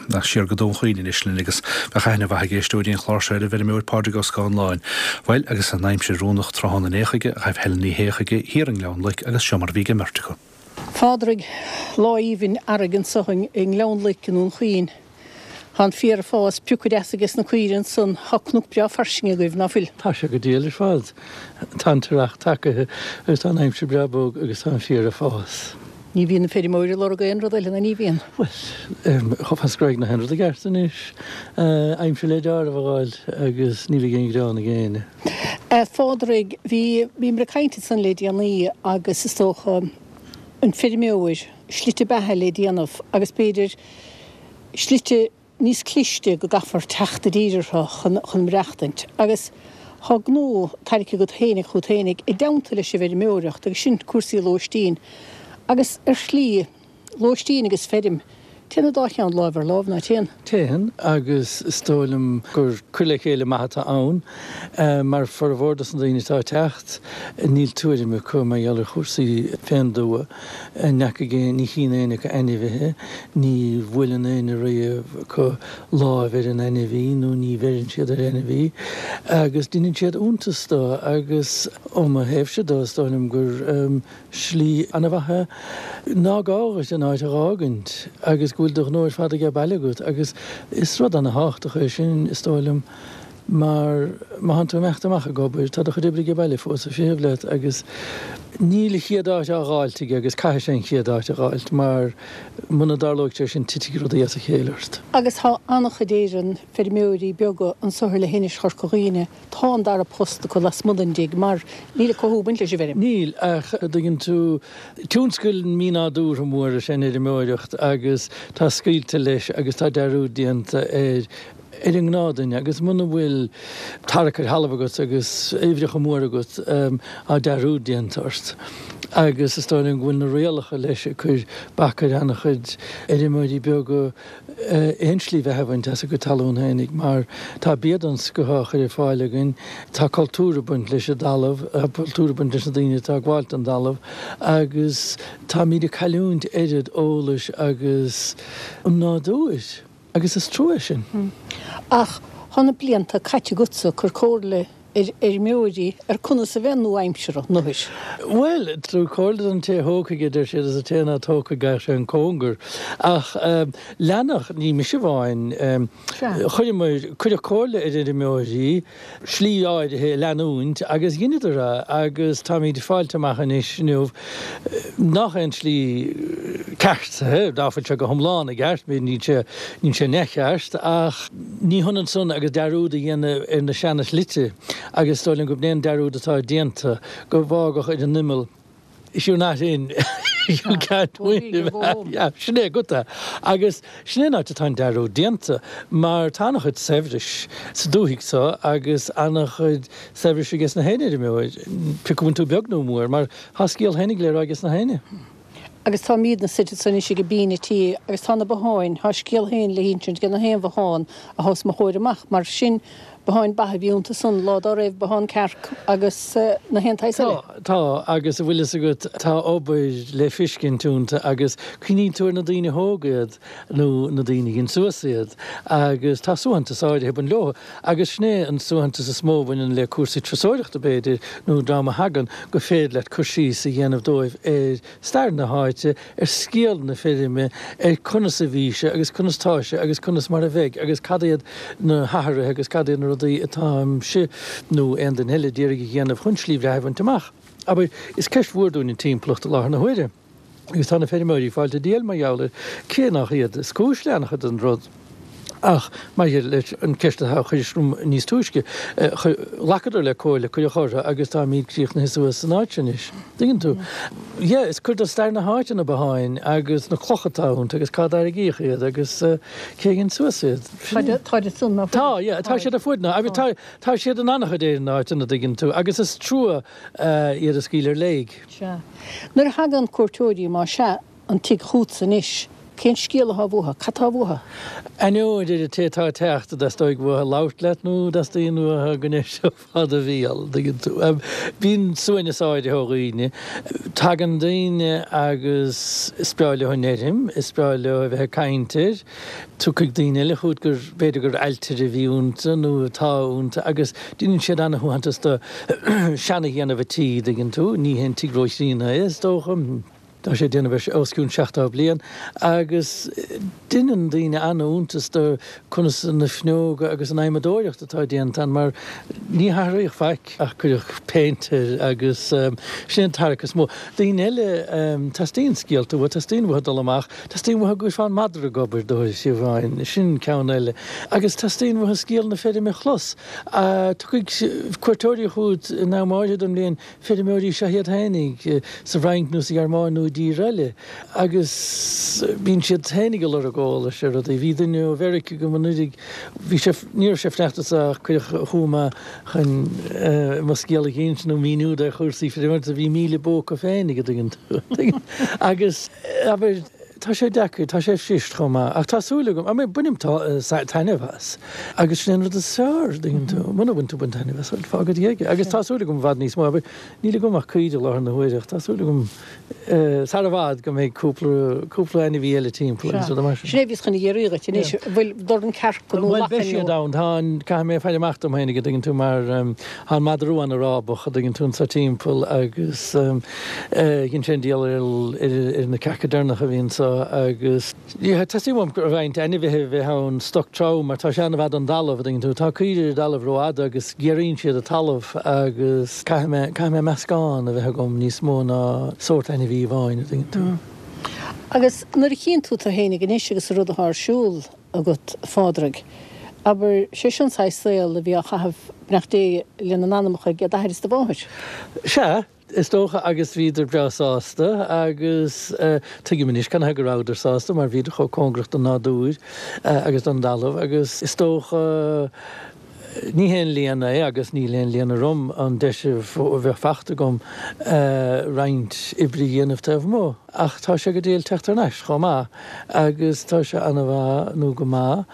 nach siar go dún chuoine islin agus bhechaine bheit géistúdíon chláirseide bheit mé pádragus gáinláin. Weil agus an naim sé rúnach trhána néchaige a raibh heilní héchaige hir an leanlaigh agus seomar bhíige merrtacha. Fádrig láíhín aragan sochain in leanlaigh an chuoin. Han fiar fás piúcadeasagus na cuirann san hacnúg bea farsinge goibh na fil. Tá sé go déal fád. Tantarach take gus an aimse breabóg agus an fiar fás. Ní bhíon na féidir móir le go aonrad eile na ní bhíon. Well, chofas greig na henrad a gertan is. Aimse le dear a bháil agus ní bhí gin géine. Fádrig, bhí mar cainte san le déanaí agus is tócha an féidir méoir, slite bethe le déanamh agus beidir slite níos cliste go gafar teachta díidirtha chun breachtaint. Agus há gnó tarice go hénig chud hénig I damta leis sé bhéidir méoireacht agus sin cuasaí lóistín. Agus slí lóistín agus fedim. Téanna dáchean lábhar lábh na téan? Téan agus stólam gur chuile chéile maitha ann, mar for a bhórdas an daoinetá techt, níl tuairim me chu mai ealar chósaí féndóa, necha gé ní chinéine go ainmhithe, ní bhfuilan éine riamh chu lábhar an ainmhí, nó ní bherin siad ar ainmhí, agus duine siad úntastá, agus óma hebhse dá stólam gur slí anna bhathe nágáras an áit arágant, agus gúil doch nóir fada ge bailagút, agus is rud an háach sin is tóilm mar hanú meachtamach a gobar, tá chu dibri ge bailile fós a féhlet, agus níle chiadáit a gáiltige agus cai sé chiadáit a gáilt, mar muna darlóigte sin titigú a chéirt. Agus há annach déiran féidir méoirí beaga an sothir le héine chorcoghine, tá dar a posta go las mudandig, mar níle cohúbint leis bhérim. Níl ach daginn tú túnscoil mína dúr mór sin idir méireacht agus tá sciilte leis agus tá dearú dianta an gnádaine, agus muna bhfuil tarachar halbagat agus éhreacha mór agat a dearú diantart. Agus is táin bhfuil na réalacha leis chuir bachar anna chud éirí beaga éonslí bheithaint as go talún hénig, mar tá béadans go háchar fáilegan, tá cultúrabunt leis a dalamh, cultúrabunt leis a daine tá gháilt an dalamh, agus tá míad caiúnt éidir ólas agus an nádúis, agus is trúis sin. Ach, hána blianta caite gutsa chur cóirle méoirí chuna sa bhenú aimsere nuis. Well, trú cóirle an té hócaige idir siad as a téna tóca gar sé an cóngur. Ach, leannach ní mi se bháin, chuir cóirle idir méoirí, slí áid hé leanúint, agus ginidir agus tá míad fáilteachchan is nuh nach an slí ceart, dáfad se go thomláán a gceart, mé ní sé necheart, ach ní hunnan son agus dearúda dhéana ar na seannas lite, agus stoilin go bnéon dearúda tá déanta go bhágach ar an nimel. Isú not in. You can't win. Ja, sné gota. Agus sné ná tá dearú déanta, mar tánach chud sefris sa dúhiigh sa, agus annach chud sefris agus na héine mé, picuún tú beagnú mór, mar hascíal hénig le agus na héine. Agus tá míad na siide san is go bíine tí, agus tána beháin, tá scéal héin le híntrint gan na héan bháin a hás mo chóir amach, mar sin beháin bathe bhíúnta san lád á raibh beháin cearc agus na héantáis eile. Tá, agus a bhfuil a go tá óbair le fiscin túnta, agus chuní túir na daoine hógad nó na daoine gin suasíad, agus tá suanta sáide heb an leo, agus sné an suanta sa smóbhain le cuasaí trasóireachta beidir nó dáma hagan go féad le cuasí sa dhéanamh dóibh stair na háite scéal na filime cunas a bhíse, agus cunastáise, agus cunas mar a bheith, agus cadéad na hathra, agus cadéad na rudaí atá si nó an den heile déirigh dhéanamh chunslí bhreibhaint amach. Aber is ceist bhúrún in tímplocht a láthar na huiide. Agus tána féidir móirí fáilte díal mar jaall cénach iad scúis leannach an rud. Ach, mai leis an ceiste chuidirrúm níos túisce, lacadar le cóile chuide chóra agus tá míad críoch na hisú san áitin is. Dingin tú. Ja, is chuir a stair na háitin a beháin agus na clochatáint agus cádáir a gíchiad agus céginn suasíad. Táide sun na Tá, tá siad a fuidna, agus tá siad an annach déir áitin a dingin tú, agus is trúa iad a scílar léig. Nuair hagan cuairtóirí má se an tí chúd san isis, cén scéal a bhútha, catá bhútha. Anú idir tétá teachta de stoig bh lát leitnú de daonú a gnéis fad a bhíal. Bhín suinneáide thughine, tagan daine agus speáile chunéim, is speáile a bheith caiinteir, tú chuig daine le chuút gur beidir gur ailtir a bhíúnta nó táúnta, agus duine siad anna chuhantas do seanna dhéanamh tí gin tú, ní hen tíróisína is dócham. Tá sé déanana bheith oscún 16 blian, agus duine daine anúntas do chuna na fneóga agus an aimimeadóireacht atá déantaan, mar ní thraíoh feic ach chuireach péintir agus sin tarachas mó. Daine eile tastíon scialta bh tastíon bh dul amach, tastíon bh gur fáin madra gobar dóir si bháin, sin ceann eile. Agus tastíon bh scéal na féidir me chlos. Tu chuig cuairtóirí chuút ná máide dom léon féidir méirí sehiad hainnig sa bhraingnú sa Armánú dí réile, agus bín siad hénig le a gála sé a bhí duine bherici go manúdig bhí níor sé fneachtas a chuireach chuúma chun scéala géint nó míú a chuirsaí féidir a bhí míle bó a féinnig agus tá sé decu, tá sé siist chumá, ach tásúlagum, a mé bunim tainehas, agus sin a seir dingin tú, muna bhain tú bun tainehas, fágad dhéige, agus tásúlagum bhd níos má, níla gom ach cuide lá na huiireach, tásúlagum sa a bhd go méid cúpla aine bhí eile timppla. Snéhís chuna dhéiríga, bhfuil dor an cear go bhfuil beisi da, tá mé feidir machtam hénig dingin tú mar há madrú an a rábach a dingin tún sa timppla agus gin sin díal ar na cecadernach a bhín agus tasíhm gur bhaint aine bheitthe bheith an stochtrá, mar tá seanna bhd an dalamh dingin tú, tá cuiidir dalamh roiad agus géiríonn siad a talamh agus caiime meascáin a bheith gom níos mó ná sort aine bhí bháin dingin tú. Agus nuair chéan tú a hénig in is agus rud a thsúil a go fádraig, aber sé sin saoil a bhí a chahabh nach dé lena anamacha ge dair is de báthir. Se is dócha agus víidir breáasta agus tuigi munis can heguráidir sásta, mar víidir cho congracht an náúir agus an dalamh agus is dócha ní hen líana agus ní léon líana rom an deise bheith fachta gom roint ibrí dhéanamh taobh mó. Ach tá sé go déal teachtar neis chomá agus tá sé anna bh nó go má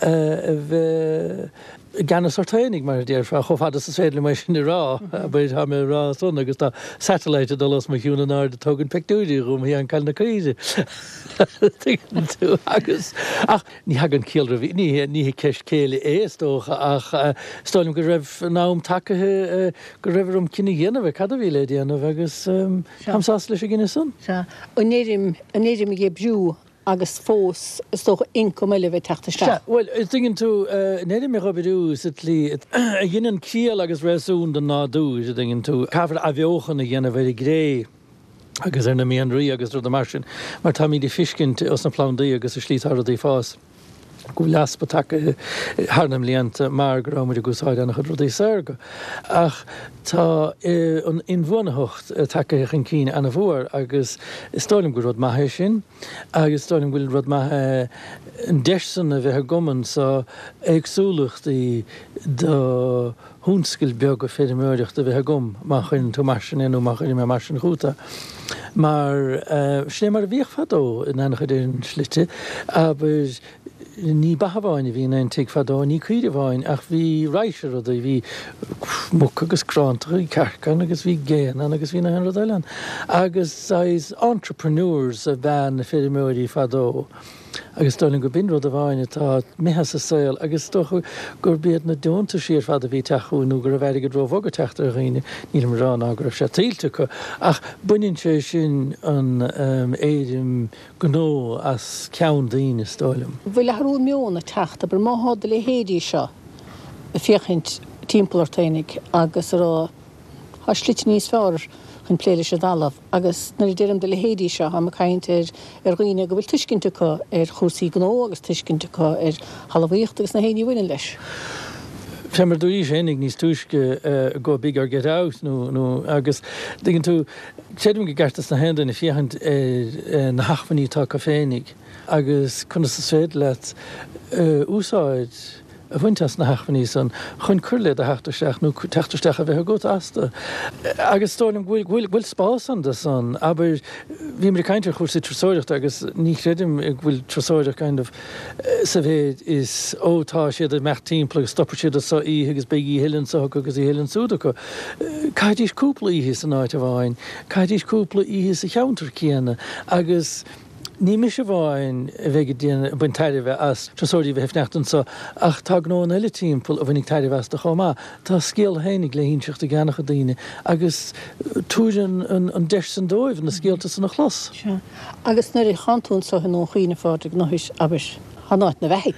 bheith gan sortéinnig mar déir fra chofad sa féle mé sin rá, beid ha mé rá son agus tá satellite dolas me hiúna ná de tugann peúí rum hí an callna críide. agus ach ní hagan cíalra bhí ní ceist céile étócha ach stálim go raibh nám takethe go raibhrum cinna dhéanamh cad a bhíle déanamh agus hamsás leis a gine san. Néirim gé brú agus fós is toch incom eile bheith teachta. Well, is dingin tú néidir mé robidú sit lí a dhéanaan cíal agus réún den náú is dingin tú cafar a bheochan a dhéanana bheith gré agus na míonraí agus ru a mar sin, mar tá mí de fiscint os na plándaí agus a slíthar í fás. Go laspa take harnam líanta mar goráid a gosáid anna chud rudí sarga. Ach tá an inmhnahocht take an cíine anna bhór agus stálim go rud maithe sin, agus stálim bhfuil rud maithe an desan a bheith goman sa agsúlacht do húnscail beag go féidir méireacht a bheith gom má chuinn tú mar sin inú má chuine mé mar sin chuúta. Mar sné mar bhíoh fadó in anna chuidir slite, aber ní bahabháin a bhí an te fadá ní cuiide bháin ach bhí reiseir a bhí mu agus cránta í cecan agus bhí géan agus bhí na hen Eileán. Agus entrepreneurs a bhean na féidir méirí fadó. Agus stáling go bin rud a bháine tá méhas a saoil agus tócha gur bead na dúnta siar fad a bhí teachúnú gur a bheith go dróh aga teachtar a réine nílam rán agur sé tíilte chu ach buinn sé sin an éidim gnó as ceann daoine stáilm. Bhfuil lehrú meonna teachta, aber máthada le héadí seo a fiochaint timpplairtainig agus rá slit níos fearr chun pléile se dalamh, agus na ddéirim de le héadí seo ha caiint ar roioine go bhfuil tuiscinnte chu ar chósaí gnó agus tuiscinnte chu ar halahíocht agus na héanaí bhfuin leis. Femmer dúí sénig níos túisce go big ar get out nó agus dingin tú sédim go gartas na hendan na fichant na hachfaní tá féinnig agus chuna sa féad leat úsáid bhaintas na hachfaní san chun curle a heachtarsteach nó teachtarsteach a bheith go asta. Agus tólim bhfuil spás an san, aber bhí mar caiintear chuir sa trasóireacht agus ní credim bhfuil trasóireach kind of sa bhéad is ótá siad a mecht timppla agus stoppar siad a sa í agus beigí hillann sa agus í hillann súda go. Caidís cúpla íhí san áit a bháin, caidís cúpla íhí sa cheantar céanna agus ní mis bháin bheith díana buin taidirh as trasóirí bheith nechtan sa ach tá gnó an eile timppla a bhainnig taidirh as de chomá. Tá scéal hénig le hínseach a gceannacha daine agus túir an deis san dóibh na scéalta san na chlas. Agus nuir i chaún sa nó chuoine fáidir nóis abis. Hanáit na bheig.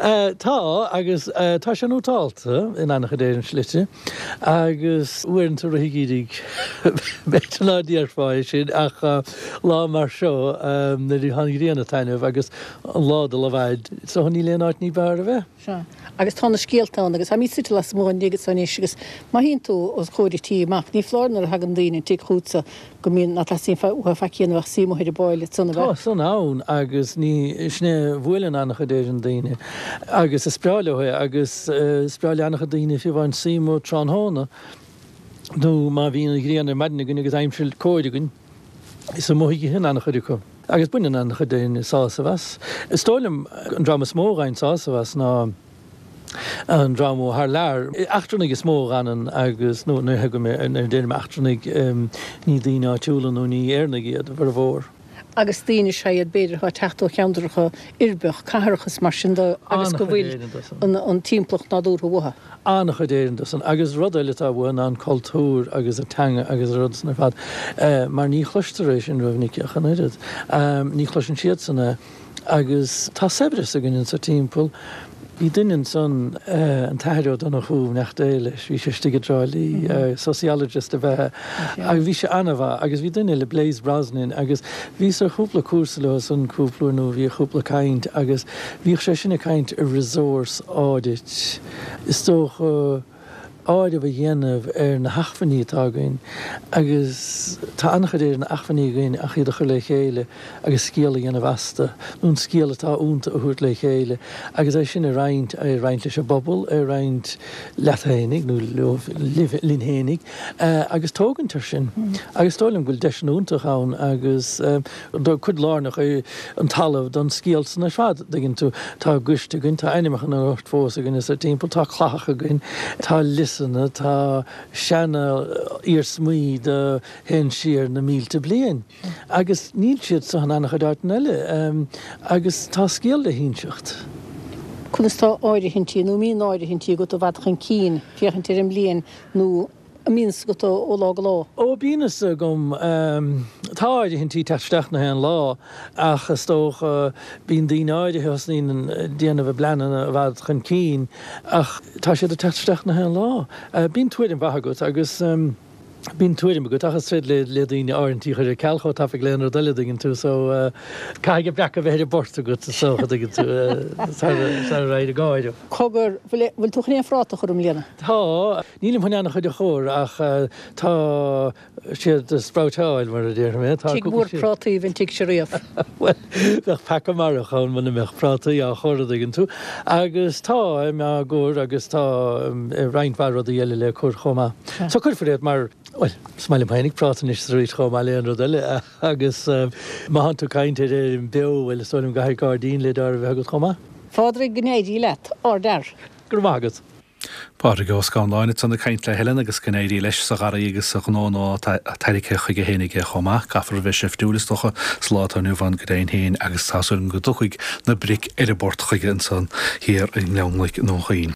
Tá agus tá sé nótáilta in annach déir an slite agus uint a hiigíigh betanádíar fáid sin ach lá mar seo na dí hanigíana taineh agus an lád a le bhaid so ní léonáid ní bar a bheith. Agus tána scéaltán agus ha mí si las móin agus san agus má hín tú os chóirí tíach ní flárnar a hagan daine tí chuúsa go mín na sin fecíanamh símóid a báile sanna bheith. Tá san ann agus ní sné bhfuilin annach déir an daine. Agus is spráilethe agus spráileannacha daine fi bhain símó tránhána nó má bhíon gríanana medna agus aimimsil cóidegann is móigh hin annach chuidir. Agus buine annach daine sása bheas. Is tólim an drama smóráin sása bheas ná an drama haar lear. Achtronig is smó anan agus nó go mé déanam achtronig ní daine áitiúla nó ní éarnig iad bhar bhór. Agus daine séad beidir chu techtó cheandracha irbech cairechas mar sin agus go bhfuil an timpplacht náúr bhtha. Annach déirann san agus rudaile a bhfuin an cultúr agus a teanga agus rud san fad mar ní chluisteéis sin roimhnicceach an irid. Ní chluisin siad sanna agus tá sebris a gin sa timppla. Bhí duine san an tairú donna chuúh nach déiles, bhí sé stigadráilí sociologist a bheith agus bhí sé anmha agus bhí duine le Blaise Brosnan agus bhí ar chúpla cuasa le san cúplaú nó bhí chúpla caint agus bhí sé sinna caint a resource audit. Is tócha áide bh dhéanamh na hachfaní atágain agus tá annach déir na achfaní gain a chiad a chur le chéile agus scéala dhéanamh asta nún scéala tá únta a thuirt le chéile agus é sin a roinnt leis a bobbal a roinnt lethénig nó linhénig agus tógantar sin agus tólim bhfuil deisnúnta chaun agus chud lánach an talamh don scéal san na fad ginn tú tá guiste ginn tá einimach an ort fós a ginn is a timppla tá chhlacha ginn tá tá seanna ar smuí de hen siar na mílte blian. Agus níl siad sa an annach dátain eile agus tá scéal le hínseacht. Chunas tá áide hintí nó mí áide hintí go a bhadchan cín fiochan tíir an blian nó a mís go ó lá go lá. Ó bínas gom tá áide hintí teisteach na hen lá achas tócha bín daoine áide heos níon déanamh bleanan a bhadchan cín ach tá siad a teisteach na hen lá. Bín tuair an bhagat agus bín tuairim go achas fé le daoine áintí chuir ceilcho tá fi léanar deiledingin tú so caiige brecha bheith borta go socha tú réid a gáide. Cogur bhfuil tú chnéon fráta chum léana? Tá, nílim chuineanna chuide chóir ach tá siad sprátáil mar a ddéir mé. Tí bhór prátaí bhín tí sé riamh. Well, bheith pecha marach chun muna meach prátaí a chóirdagan tú. Agus tá me ggóir agus tá reinthhar a dhéile le chur chomá. So chuir fréad mar well, smaile penig prátan is rúid chom eile an rodile agus má tú caiinte an beo bhfuil stoilm gaithir gádaín le dar bheith go chomá? Fádraigh gnéidí leat dar. Gur mágad. Pádraigh os gáin sanna caint le heile agus gnéirí leis sa garaí agus sa gná tairice chuige hénig chomá gafar bheith sih dúlastocha slátanú bhain go déon héin agus táúm go duchuig na bric ar a bort chuige an san hir in leanlaigh nó chaoin.